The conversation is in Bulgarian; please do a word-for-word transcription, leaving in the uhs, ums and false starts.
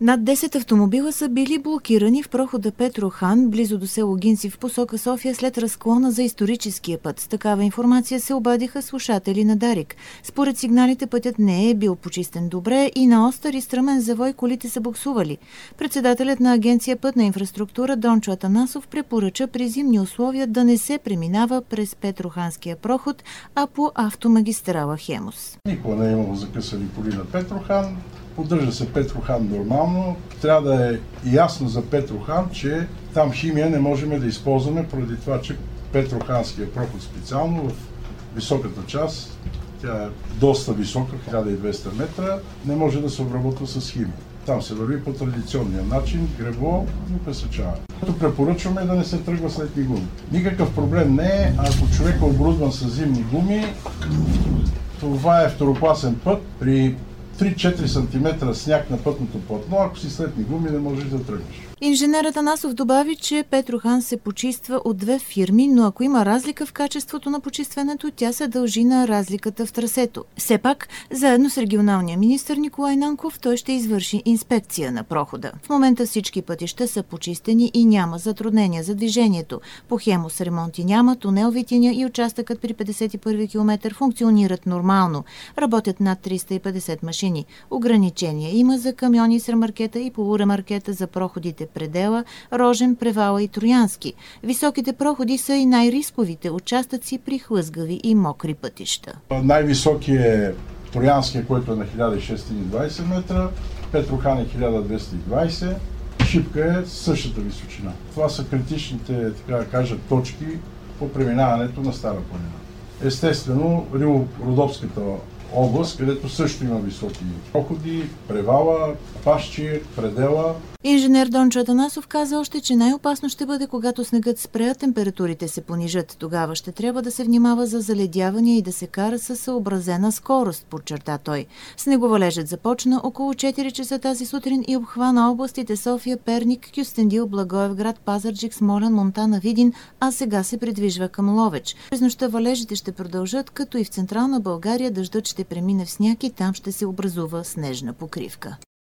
Над десет автомобила са били блокирани в прохода Петрохан, близо до село Гинци в посока София след разклона за историческия път. С такава информация се обадиха слушатели на Дарик. Според сигналите пътят не е бил почистен добре и на остър и стръмен завой колите са буксували. Председателят на Агенция Пътна инфраструктура Дончо Атанасов препоръча при зимни условия да не се преминава през Петроханския проход, а по автомагистрала Хемус. Никога не е имало закъсали коли на Петрохан. Поддържа се Петрохан нормално. Трябва да е ясно за Петрохан, че там химия не можем да използваме, поради това, че Петроханския проход специално в високата част, тя е доста висока, хиляда и двеста метра, не може да се обработва с химия. Там се върви по традиционния начин, гребло и пресечаване. Като препоръчваме да не се тръгва с летни гуми. Никакъв проблем не е, ако човек е оборудван с зимни гуми, това е второкласен път. При три-четири сантиметра сняг на пътното платно, ако си слетни гуми, не можеш да тръгнеш. Инженерът Атанасов добави, че Петрохан се почиства от две фирми, но ако има разлика в качеството на почистването, тя се дължи на разликата в трасето. Все пак, заедно с регионалния министър Николай Нанков, той ще извърши инспекция на прохода. В момента всички пътища са почистени и няма затруднения за движението. По Хемус ремонти няма, тунел Витиня и участъкът при петдесет и първи километър функционират нормално. Работят над триста и петдесет машини. Ограничения има за камиони с ремаркета и полуремаркета за проходите Предела, Рожен, Превала и Троянски. Високите проходи са и най-рисковите участъци при хлъзгави и мокри пътища. Най-високият е Троянския, който е на хиляда шестстотин и двадесет метра, Петрохан е хиляда двеста и двадесет, Шипка е същата височина. Това са критичните, така да кажа, точки по преминаването на Стара планина. Естествено, Рило-Родопската област, където също има високи проходи, Превала, Пащи, Предела. Инженер Дончо Атанасов каза още, че най-опасно ще бъде, когато снегът спре, а температурите се понижат. Тогава ще трябва да се внимава за заледявания и да се кара със съобразена скорост, подчерта той. Снеговалежът започна около четири часа тази сутрин и обхвана областите София, Перник, Кюстендил, Благоевград, Пазарджик, Смолян, Монтана, Видин, а сега се придвижва към Ловеч. През нощта валежите ще продължат, като и в Централна България дъждът ще премине в сняг и там ще се образува снежна покривка.